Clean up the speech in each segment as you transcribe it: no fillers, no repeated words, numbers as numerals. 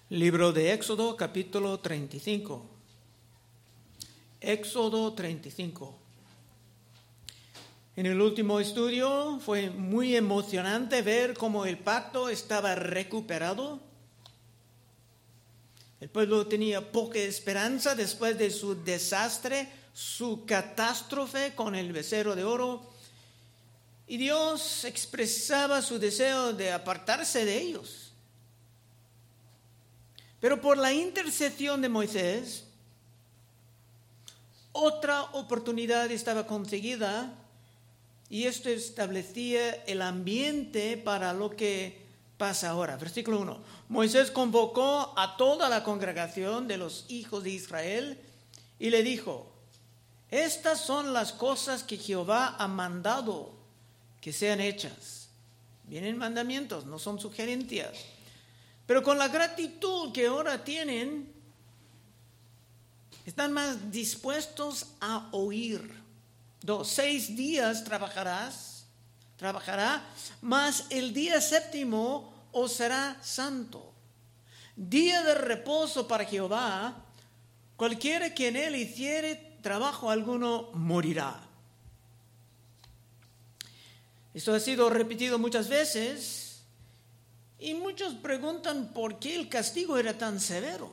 Libro de Éxodo, capítulo 35. Éxodo 35. En el último estudio fue muy emocionante ver cómo el pacto estaba recuperado. El pueblo tenía poca esperanza después de su desastre, su catástrofe con el becerro de oro. Y Dios expresaba su deseo de apartarse de ellos. Pero por la intercesión de Moisés, otra oportunidad estaba conseguida y esto establecía el ambiente para lo que pasa ahora. Versículo 1. Moisés convocó a toda la congregación de los hijos de Israel y le dijo: estas son las cosas que Jehová ha mandado que sean hechas. Vienen mandamientos, no son sugerencias. Pero con la gratitud que ahora tienen, están más dispuestos a oír. 2. 6 días trabajará, mas el día séptimo os será santo. Día de reposo para Jehová, cualquiera que en él hiciere trabajo alguno morirá. Esto ha sido repetido muchas veces. Y muchos preguntan por qué el castigo era tan severo.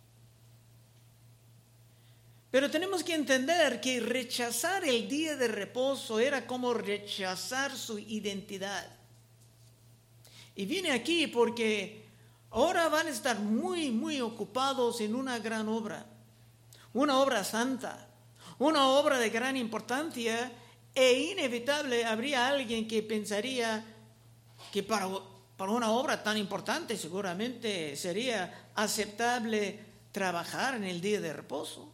Pero tenemos que entender que rechazar el día de reposo era como rechazar su identidad. Y viene aquí porque ahora van a estar muy ocupados en una gran obra. Una obra santa. Una obra de gran importancia. E inevitable habría alguien que pensaría que para una obra tan importante seguramente sería aceptable trabajar en el día de reposo.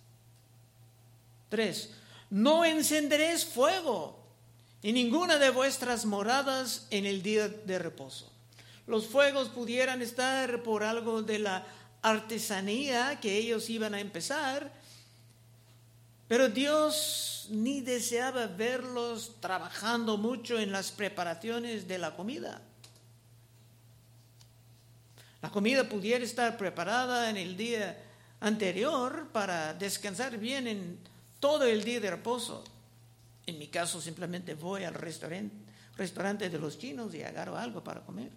3. No encenderéis fuego en ninguna de vuestras moradas en el día de reposo. Los fuegos pudieran estar por algo de la artesanía que ellos iban a empezar, pero Dios ni deseaba verlos trabajando mucho en las preparaciones de la comida. La comida pudiera estar preparada en el día anterior para descansar bien en todo el día de reposo. En mi caso simplemente voy al restaurante de los chinos y agarro algo para comer.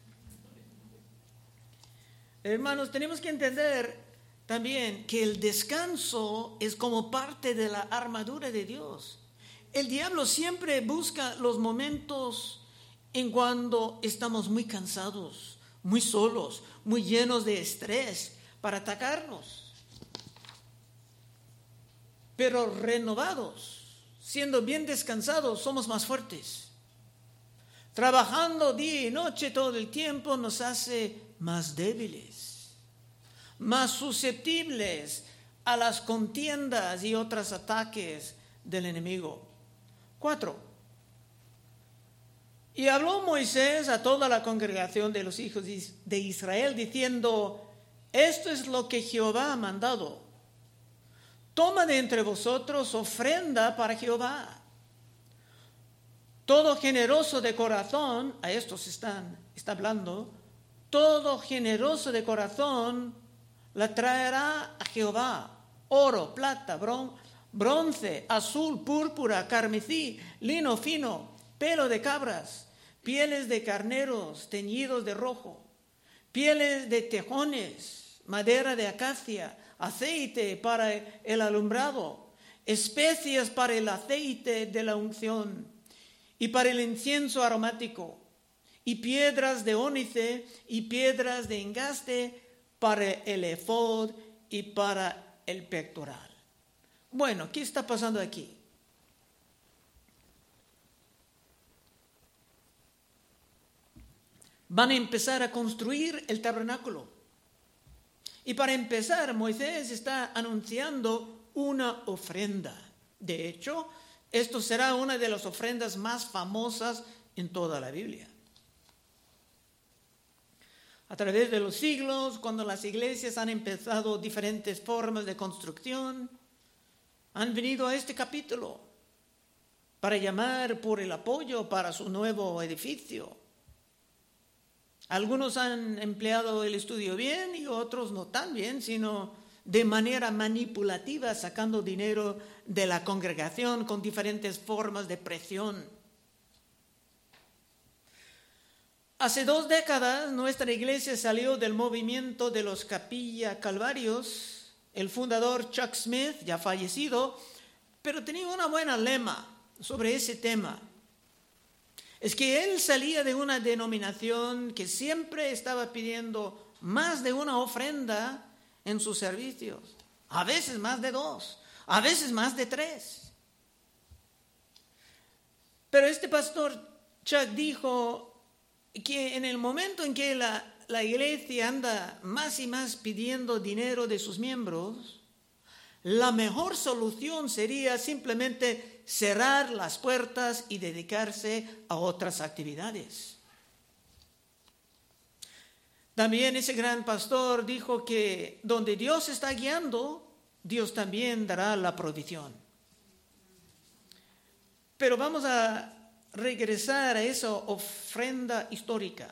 Hermanos, tenemos que entender también que el descanso es como parte de la armadura de Dios. El diablo siempre busca los momentos en cuando estamos muy cansados, muy solos, muy llenos de estrés para atacarnos. Pero renovados, siendo bien descansados, somos más fuertes. Trabajando día y noche todo el tiempo nos hace más débiles, más susceptibles a las contiendas y otros ataques del enemigo. 4. Y habló Moisés a toda la congregación de los hijos de Israel, diciendo: esto es lo que Jehová ha mandado. Toma de entre vosotros ofrenda para Jehová. Todo generoso de corazón, a estos está hablando, todo generoso de corazón la traerá a Jehová. Oro, plata, bronce, azul, púrpura, carmesí, lino fino, pelo de cabras, pieles de carneros teñidos de rojo, pieles de tejones, madera de acacia, aceite para el alumbrado, especias para el aceite de la unción y para el incienso aromático, y piedras de ónice y piedras de engaste para el efod y para el pectoral. Bueno, ¿qué está pasando aquí? Van a empezar a construir el tabernáculo. Y para empezar, Moisés está anunciando una ofrenda. De hecho, esto será una de las ofrendas más famosas en toda la Biblia. A través de los siglos, cuando las iglesias han empezado diferentes formas de construcción, han venido a este capítulo para llamar por el apoyo para su nuevo edificio. Algunos han empleado el estudio bien y otros no tan bien, sino de manera manipulativa, sacando dinero de la congregación con diferentes formas de presión. Hace 2 décadas nuestra iglesia salió del movimiento de los Capilla Calvarios. El fundador Chuck Smith, ya fallecido, pero tenía una buena lema sobre ese tema. Es que él salía de una denominación que siempre estaba pidiendo más de una ofrenda en sus servicios, a veces más de 2, a veces más de 3. Pero este pastor Chuck dijo que en el momento en que la iglesia anda más y más pidiendo dinero de sus miembros, la mejor solución sería simplemente cerrar las puertas y dedicarse a otras actividades. También ese gran pastor dijo que donde Dios está guiando, Dios también dará la provisión. Pero vamos a regresar a esa ofrenda histórica.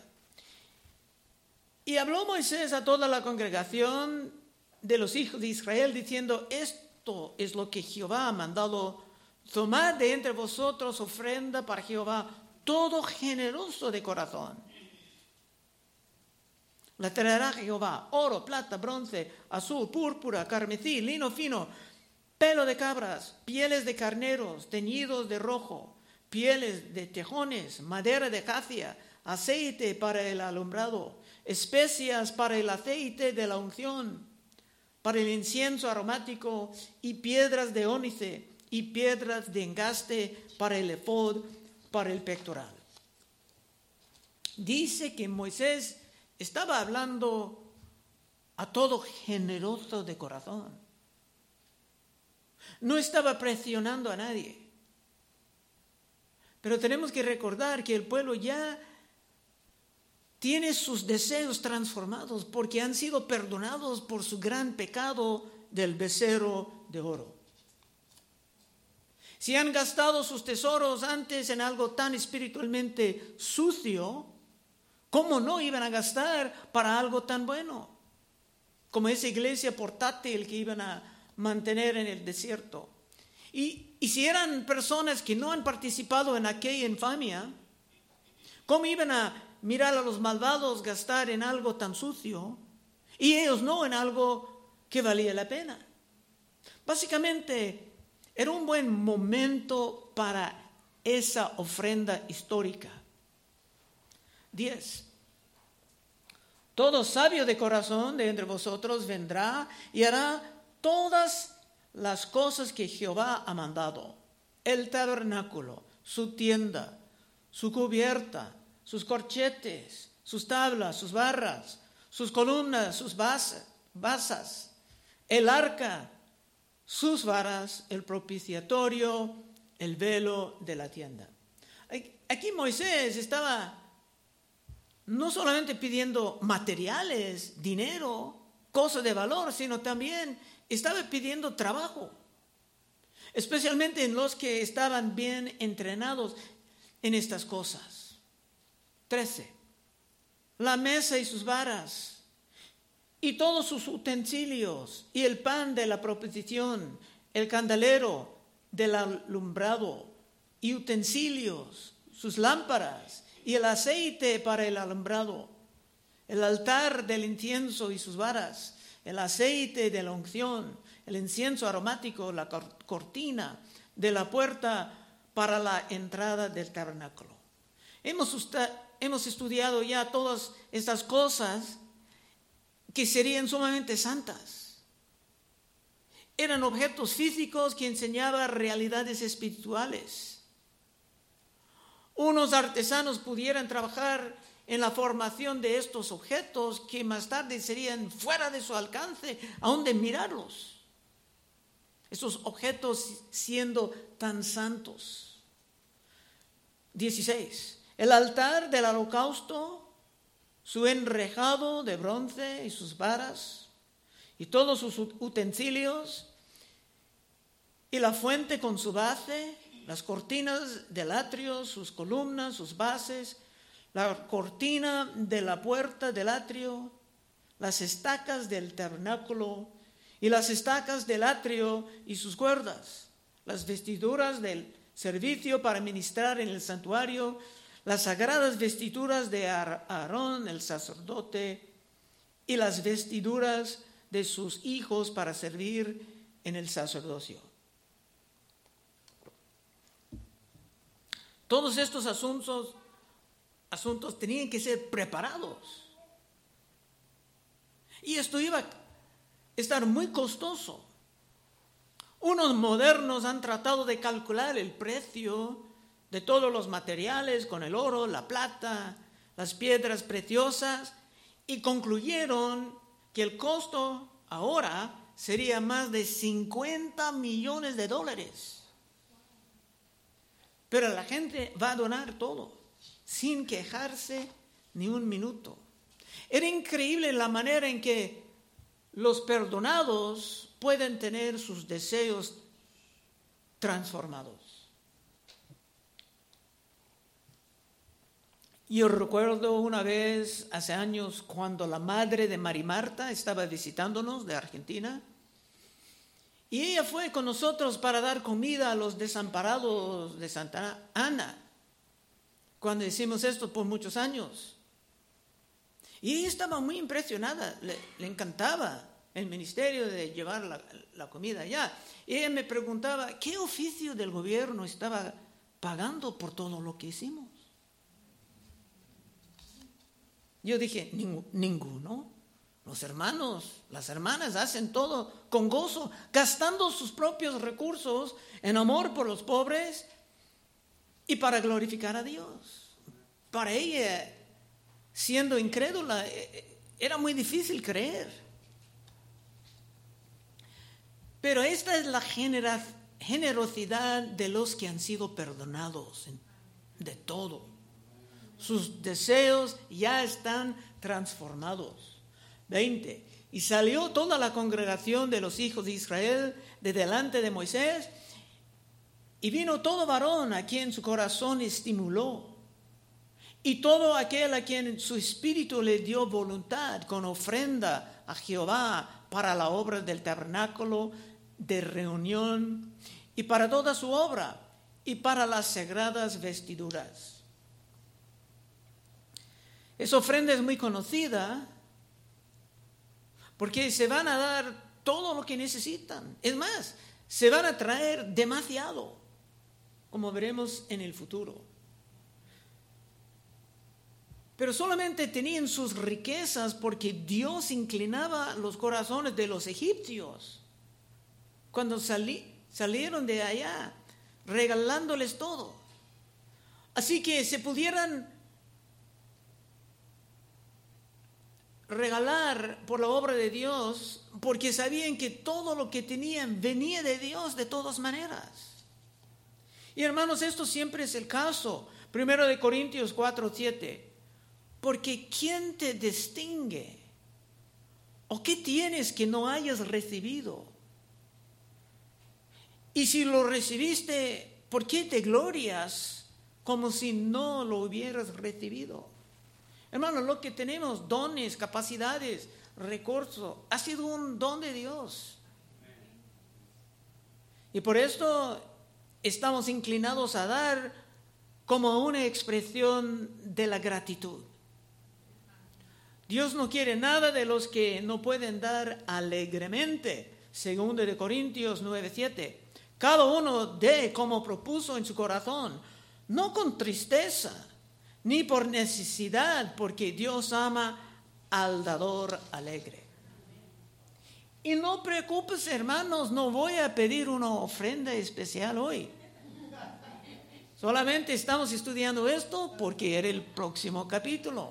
Y habló Moisés a toda la congregación de los hijos de Israel diciendo: esto es lo que Jehová ha mandado: tomad de entre vosotros ofrenda para Jehová, todo generoso de corazón. La traerá Jehová: oro, plata, bronce, azul, púrpura, carmesí, lino fino, pelo de cabras, pieles de carneros teñidos de rojo, pieles de tejones, madera de jacia, aceite para el alumbrado, especias para el aceite de la unción, para el incienso aromático, y piedras de ónice y piedras de engaste para el efod, para el pectoral. Dice que Moisés estaba hablando a todo generoso de corazón. No estaba presionando a nadie. Pero tenemos que recordar que el pueblo ya tiene sus deseos transformados porque han sido perdonados por su gran pecado del becerro de oro. Si han gastado sus tesoros antes en algo tan espiritualmente sucio, ¿cómo no iban a gastar para algo tan bueno? Como esa iglesia portátil que iban a mantener en el desierto. Y si eran personas que no han participado en aquella infamia, ¿cómo iban a mirar a los malvados gastar en algo tan sucio y ellos no en algo que valía la pena? Básicamente, era un buen momento para esa ofrenda histórica. 10. Todo sabio de corazón de entre vosotros vendrá y hará todas las cosas que Jehová ha mandado: el tabernáculo, su tienda, su cubierta, sus corchetes, sus tablas, sus barras, sus columnas, sus basas, el arca, sus varas, el propiciatorio, el velo de la tienda. Aquí Moisés estaba no solamente pidiendo materiales, dinero, cosas de valor, sino también estaba pidiendo trabajo, especialmente en los que estaban bien entrenados en estas cosas. 13. La mesa y sus varas, y todos sus utensilios, y el pan de la proposición, el candelero del alumbrado, y utensilios, sus lámparas, y el aceite para el alumbrado, el altar del incienso y sus varas, el aceite de la unción, el incienso aromático, la cortina de la puerta para la entrada del tabernáculo. Hemos estudiado ya todas estas cosas que serían sumamente santas. Eran objetos físicos que enseñaban realidades espirituales. Unos artesanos pudieran trabajar en la formación de estos objetos que más tarde serían fuera de su alcance, aún de mirarlos. Estos objetos siendo tan santos. 16. El altar del holocausto, su enrejado de bronce y sus varas, y todos sus utensilios, y la fuente con su base, las cortinas del atrio, sus columnas, sus bases, la cortina de la puerta del atrio, las estacas del tabernáculo y las estacas del atrio y sus cuerdas, las vestiduras del servicio para ministrar en el santuario, las sagradas vestiduras de Aarón el sacerdote y las vestiduras de sus hijos para servir en el sacerdocio. Todos estos asuntos tenían que ser preparados. Y esto iba a estar muy costoso. Unos modernos han tratado de calcular el precio de todos los materiales con el oro, la plata, las piedras preciosas y concluyeron que el costo ahora sería más de $50 millones. Pero la gente va a donar todo, sin quejarse ni un minuto. Era increíble la manera en que los perdonados pueden tener sus deseos transformados. Yo recuerdo una vez, hace años, cuando la madre de Mari Marta estaba visitándonos de Argentina, y ella fue con nosotros para dar comida a los desamparados de Santa Ana, cuando hicimos esto por muchos años. Y ella estaba muy impresionada, le encantaba el ministerio de llevar la comida allá. Y ella me preguntaba, ¿qué oficio del gobierno estaba pagando por todo lo que hicimos? Yo dije, ninguno. Los hermanos, las hermanas hacen todo con gozo, gastando sus propios recursos en amor por los pobres y para glorificar a Dios. Para ella, siendo incrédula, era muy difícil creer. Pero esta es la generosidad de los que han sido perdonados de todo. Sus deseos ya están transformados. 20. Y salió toda la congregación de los hijos de Israel de delante de Moisés, y vino todo varón a quien su corazón estimuló, y todo aquel a quien su espíritu le dio voluntad, con ofrenda a Jehová para la obra del tabernáculo de reunión, y para toda su obra, y para las sagradas vestiduras. Esa ofrenda es muy conocida, porque se van a dar todo lo que necesitan. Es más, se van a traer demasiado, como veremos en el futuro. Pero solamente tenían sus riquezas porque Dios inclinaba los corazones de los egipcios cuando salieron de allá, regalándoles todo. Así que se pudieran regalar por la obra de Dios, porque sabían que todo lo que tenían venía de Dios de todas maneras. Y hermanos, esto siempre es el caso. 1 Corintios 4:7. Porque ¿quién te distingue? ¿O qué tienes que no hayas recibido? Y si lo recibiste, ¿por qué te glorias como si no lo hubieras recibido? Hermanos, lo que tenemos, dones, capacidades, recursos, ha sido un don de Dios. Y por esto estamos inclinados a dar como una expresión de la gratitud. Dios no quiere nada de los que no pueden dar alegremente. 2 Corintios 9:7. Cada uno dé como propuso en su corazón, no con tristeza, ni por necesidad, porque Dios ama al dador alegre. Y no preocupes, hermanos, no voy a pedir una ofrenda especial hoy. Solamente estamos estudiando esto porque era el próximo capítulo.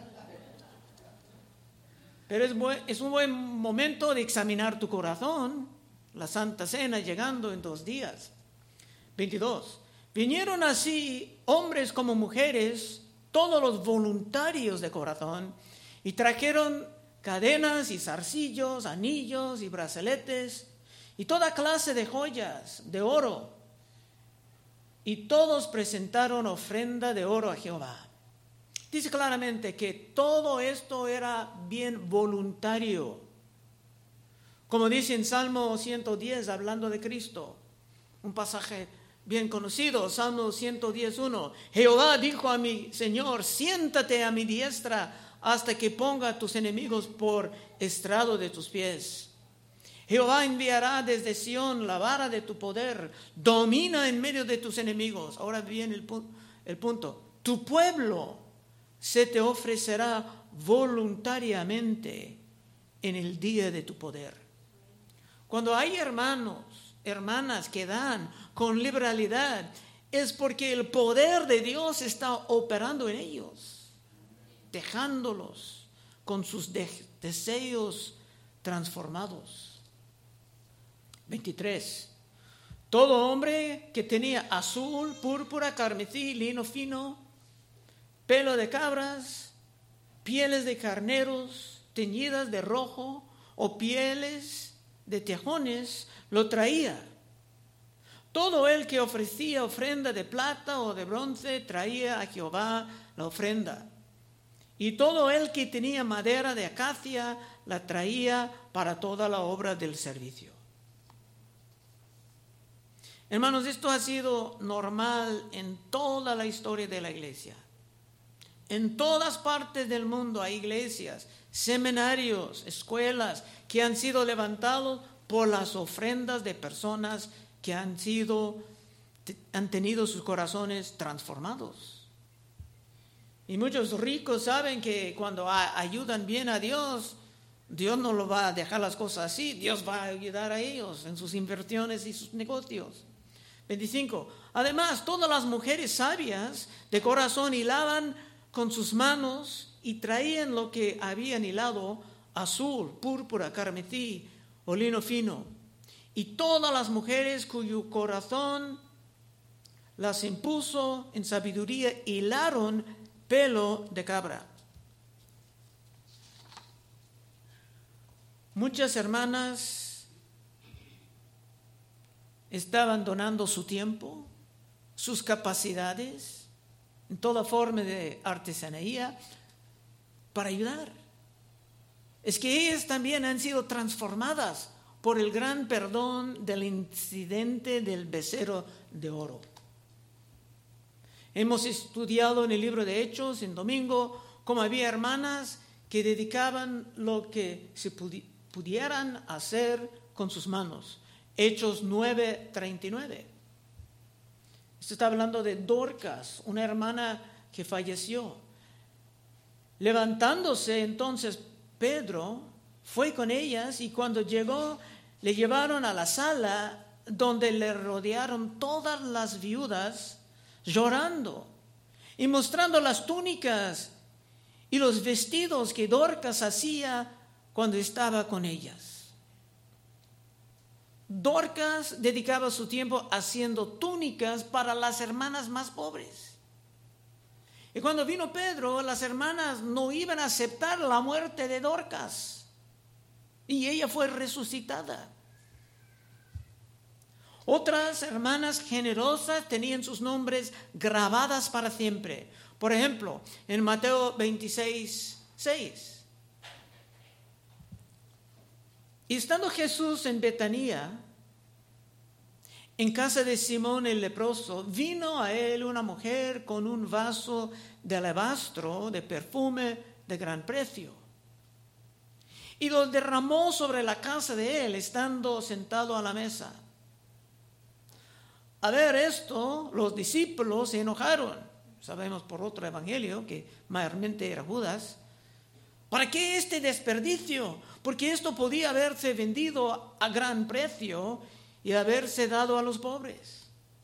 Pero es un buen momento de examinar tu corazón. La Santa Cena llegando en 2 días. 22. Vinieron así hombres como mujeres, todos los voluntarios de corazón, y trajeron cadenas y zarcillos, anillos y brazaletes, y toda clase de joyas de oro. Y todos presentaron ofrenda de oro a Jehová. Dice claramente que todo esto era bien voluntario. Como dice en Salmo 110, hablando de Cristo, un pasaje bien conocido, Salmo 110:1. Jehová dijo a mi Señor, siéntate a mi diestra hasta que ponga a tus enemigos por estrado de tus pies. Jehová enviará desde Sión la vara de tu poder, domina en medio de tus enemigos. Ahora viene el punto. Tu pueblo se te ofrecerá voluntariamente en el día de tu poder. Cuando hay hermanas que dan con liberalidad, es porque el poder de Dios está operando en ellos, dejándolos con sus deseos transformados. 23. Todo hombre que tenía azul, púrpura, carmesí, lino fino, pelo de cabras, pieles de carneros teñidas de rojo o pieles de tejones, lo traía. Todo el que ofrecía ofrenda de plata o de bronce traía a Jehová la ofrenda. Y todo el que tenía madera de acacia la traía para toda la obra del servicio. Hermanos, esto ha sido normal en toda la historia de la iglesia. En todas partes del mundo hay iglesias, seminarios, escuelas que han sido levantados por las ofrendas de personas que han tenido sus corazones transformados. Y muchos ricos saben que cuando ayudan bien a Dios, Dios no lo va a dejar las cosas así. Dios va a ayudar a ellos en sus inversiones y sus negocios. 25. Además, todas las mujeres sabias de corazón hilaban con sus manos y traían lo que habían hilado, azul, púrpura, carmesí o lino fino. Y todas las mujeres cuyo corazón las impuso en sabiduría hilaron pelo de cabra. Muchas hermanas estaban donando su tiempo, sus capacidades, en toda forma de artesanía, para ayudar. Es que ellas también han sido transformadas por el gran perdón del incidente del becerro de oro. Hemos estudiado en el libro de Hechos, en domingo, cómo había hermanas que dedicaban lo que se pudieran hacer con sus manos. Hechos 9:39. Esto está hablando de Dorcas, una hermana que falleció. Levantándose entonces Pedro fue con ellas y cuando llegó le llevaron a la sala donde le rodearon todas las viudas llorando y mostrando las túnicas y los vestidos que Dorcas hacía cuando estaba con ellas. Dorcas dedicaba su tiempo haciendo túnicas para las hermanas más pobres. Y cuando vino Pedro, las hermanas no iban a aceptar la muerte de Dorcas. Y ella fue resucitada. Otras hermanas generosas tenían sus nombres grabadas para siempre. Por ejemplo, en Mateo 26:6. Y estando Jesús en Betanía, en casa de Simón el leproso, vino a él una mujer con un vaso de alabastro de perfume de gran precio. Y lo derramó sobre la casa de él, estando sentado a la mesa. A ver esto, los discípulos se enojaron. Sabemos por otro evangelio que mayormente era Judas. ¿Para qué este desperdicio? Porque esto podía haberse vendido a gran precio y haberse dado a los pobres.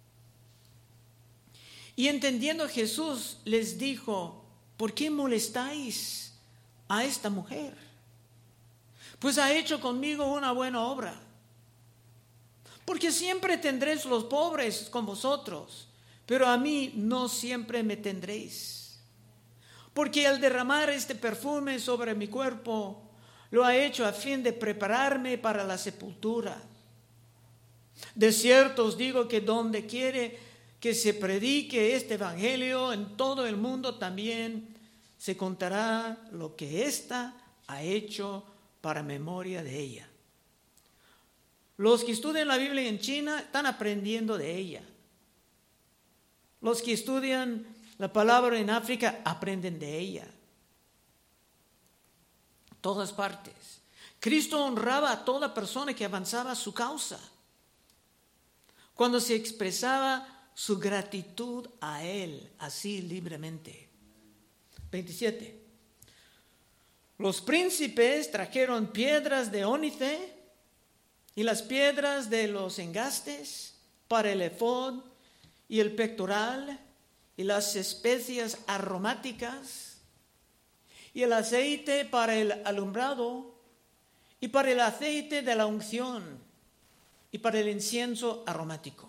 Y entendiendo Jesús les dijo, ¿por qué molestáis a esta mujer? Pues ha hecho conmigo una buena obra. Porque siempre tendréis los pobres con vosotros, pero a mí no siempre me tendréis. Porque al derramar este perfume sobre mi cuerpo, lo ha hecho a fin de prepararme para la sepultura. De cierto os digo que donde quiere que se predique este evangelio en todo el mundo también se contará lo que ésta ha hecho para memoria de ella. Los que estudian la Biblia en China están aprendiendo de ella. Los que estudian la palabra en África aprenden de ella. Todas partes. Cristo honraba a toda persona que avanzaba su causa, cuando se expresaba su gratitud a Él, así libremente. 27. Los príncipes trajeron piedras de ónice y las piedras de los engastes para el efod y el pectoral y las especias aromáticas y el aceite para el alumbrado y para el aceite de la unción y para el incienso aromático.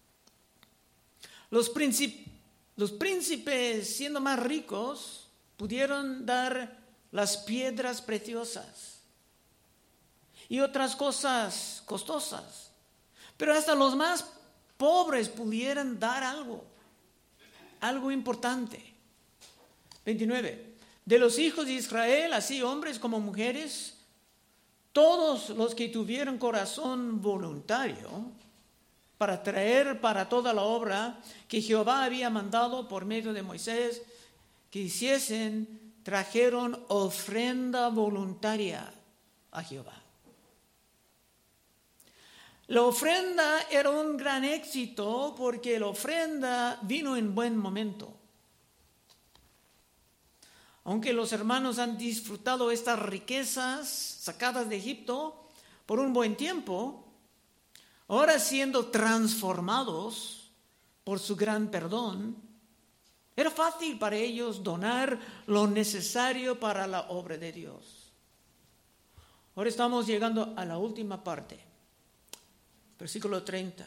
Los príncipes, siendo más ricos, pudieron dar las piedras preciosas y otras cosas costosas, pero hasta los más pobres pudieran dar algo importante. 29. De los hijos de Israel, así hombres como mujeres, todos los que tuvieron corazón voluntario para traer para toda la obra que Jehová había mandado por medio de Moisés que hiciesen, trajeron ofrenda voluntaria a Jehová. La ofrenda era un gran éxito porque la ofrenda vino en buen momento. Aunque los hermanos han disfrutado estas riquezas sacadas de Egipto por un buen tiempo, ahora siendo transformados por su gran perdón, era fácil para ellos donar lo necesario para la obra de Dios. Ahora estamos llegando a la última parte, versículo 30.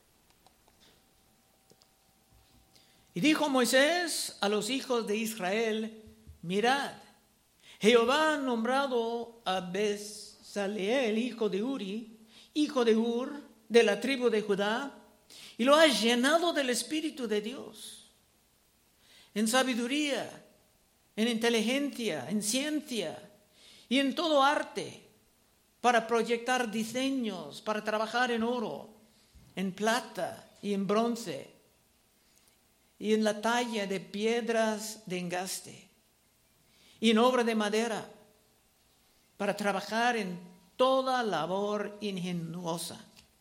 Y dijo Moisés a los hijos de Israel: mirad, Jehová ha nombrado a Bezaleel, hijo de Uri, hijo de Hur, de la tribu de Judá, y lo ha llenado del Espíritu de Dios, en sabiduría, en inteligencia, en ciencia y en todo arte, para proyectar diseños, para trabajar en oro, en plata y en bronce, y en la talla de piedras de engaste, y en obra de madera, para trabajar en toda labor ingeniosa.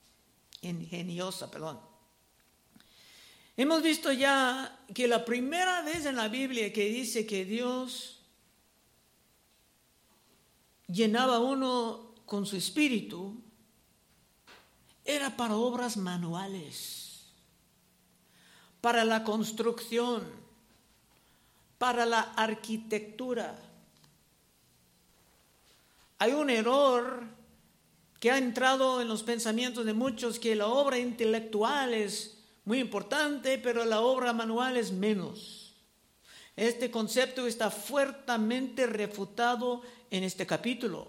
Hemos visto ya que la primera vez en la Biblia que dice que Dios llenaba a uno con su espíritu era para obras manuales, para la construcción, para la arquitectura. Hay un error que ha entrado en los pensamientos de muchos, que la obra intelectual es muy importante, pero la obra manual es menos. Este concepto está fuertemente refutado en este capítulo.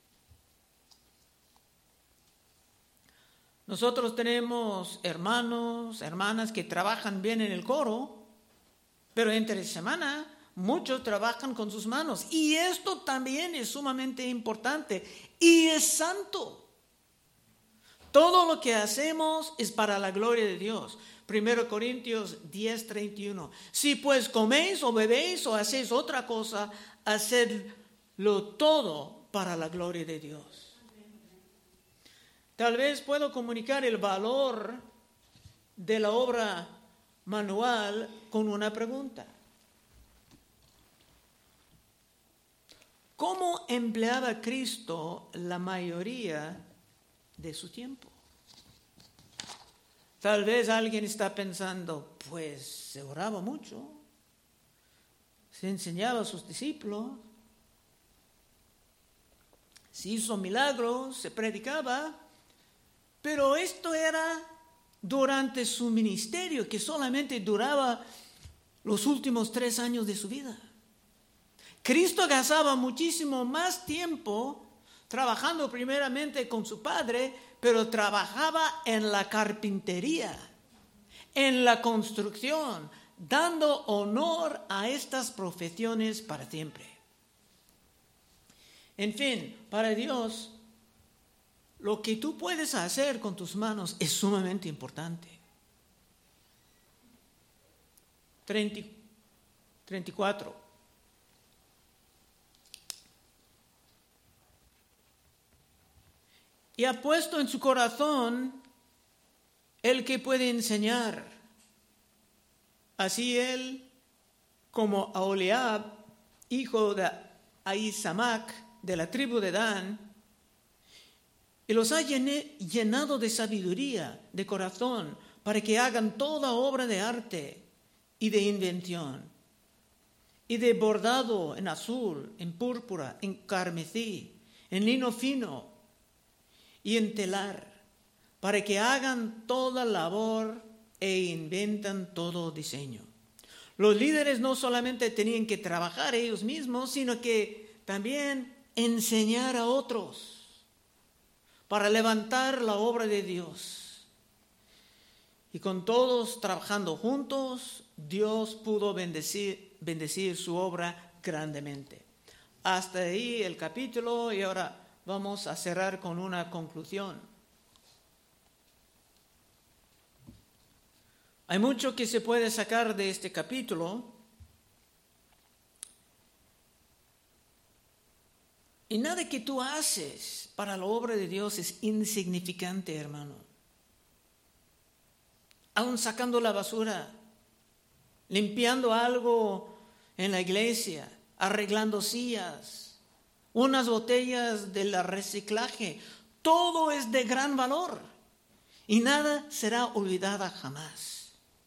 Nosotros tenemos hermanos, hermanas que trabajan bien en el coro, pero entre semana muchos trabajan con sus manos. Y esto también es sumamente importante y es santo. Todo lo que hacemos es para la gloria de Dios. 1 Corintios 10:31. Si pues coméis o bebéis o hacéis otra cosa, hacedlo todo para la gloria de Dios. Tal vez puedo comunicar el valor de la obra manual con una pregunta. ¿Cómo empleaba Cristo la mayoría de su tiempo? Tal vez alguien está pensando, pues se oraba mucho, se enseñaba a sus discípulos, se hizo milagros, se predicaba, pero esto era durante su ministerio, que solamente duraba los últimos 3 años de su vida. Cristo gastaba muchísimo más tiempo trabajando primeramente con su Padre, pero trabajaba en la carpintería, en la construcción dando honor a estas profesiones para siempre. En fin, para Dios, lo que tú puedes hacer con tus manos es sumamente importante. 34. Y ha puesto en su corazón el que puede enseñar. Así él, como Aholiab, hijo de Ahisamac, de la tribu de Dan, y los ha llenado de sabiduría, de corazón, para que hagan toda obra de arte y de invención, y de bordado en azul, en púrpura, en carmesí, en lino fino y en telar, para que hagan toda labor e inventan todo diseño. Los líderes no solamente tenían que trabajar ellos mismos, sino que también enseñar a otros para levantar la obra de Dios. Y con todos trabajando juntos, Dios pudo bendecir su obra grandemente. Hasta ahí el capítulo, y ahora vamos a cerrar con una conclusión. Hay mucho que se puede sacar de este capítulo. Y nada que tú haces para la obra de Dios es insignificante, hermano. Aún sacando la basura, limpiando algo en la iglesia, arreglando sillas, unas botellas del reciclaje, todo es de gran valor y nada será olvidada jamás.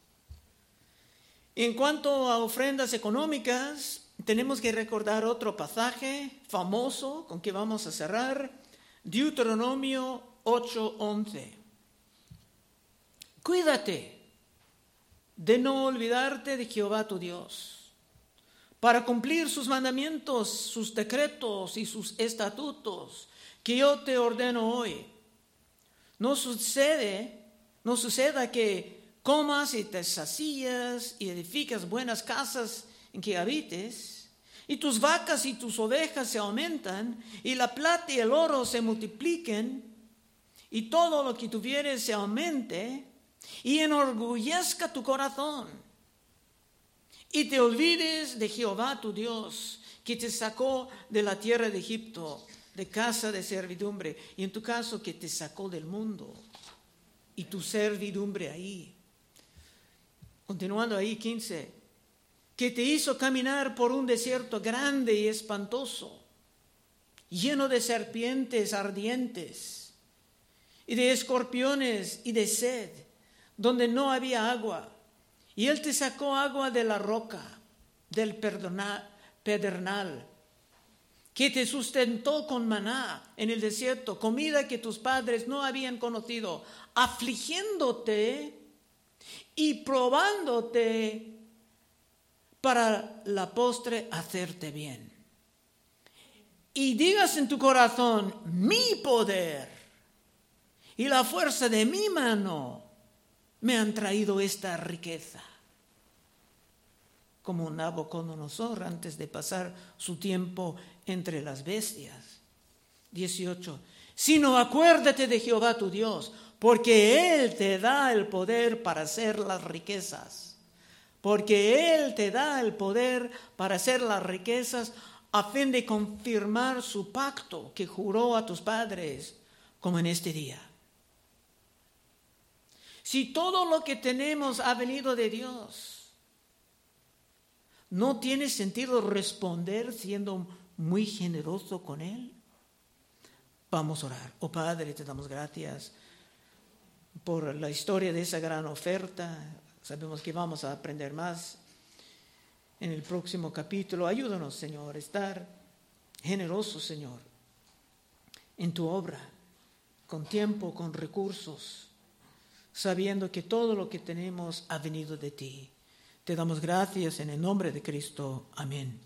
En cuanto a ofrendas económicas, tenemos que recordar otro pasaje famoso con que vamos a cerrar, Deuteronomio 8:11. Cuídate de no olvidarte de Jehová tu Dios, para cumplir sus mandamientos, sus decretos y sus estatutos que yo te ordeno hoy. No suceda que comas y te sacías y edificas buenas casas en que habites, y tus vacas y tus ovejas se aumentan, y la plata y el oro se multipliquen, y todo lo que tuvieres se aumente, y enorgullezca tu corazón, y te olvides de Jehová tu Dios, que te sacó de la tierra de Egipto, de casa de servidumbre, y en tu caso que te sacó del mundo, y tu servidumbre ahí. Continuando ahí, 15, que te hizo caminar por un desierto grande y espantoso, lleno de serpientes ardientes, y de escorpiones y de sed, donde no había agua. Y él te sacó agua de la roca, del pedernal, que te sustentó con maná en el desierto, comida que tus padres no habían conocido, afligiéndote y probándote para la postre hacerte bien. Y digas en tu corazón, mi poder y la fuerza de mi mano me han traído esta riqueza. Como Nabucodonosor antes de pasar su tiempo entre las bestias. 18. Sino acuérdate de Jehová tu Dios, porque Él te da el poder para hacer las riquezas. Porque Él te da el poder para hacer las riquezas a fin de confirmar su pacto que juró a tus padres, como en este día. Si todo lo que tenemos ha venido de Dios, ¿no tiene sentido responder siendo muy generoso con Él? Vamos a orar. Oh Padre, te damos gracias por la historia de esa gran oferta. Sabemos que vamos a aprender más en el próximo capítulo. Ayúdanos, Señor, a estar generosos, Señor, en tu obra, con tiempo, con recursos, sabiendo que todo lo que tenemos ha venido de ti. Te damos gracias en el nombre de Cristo. Amén.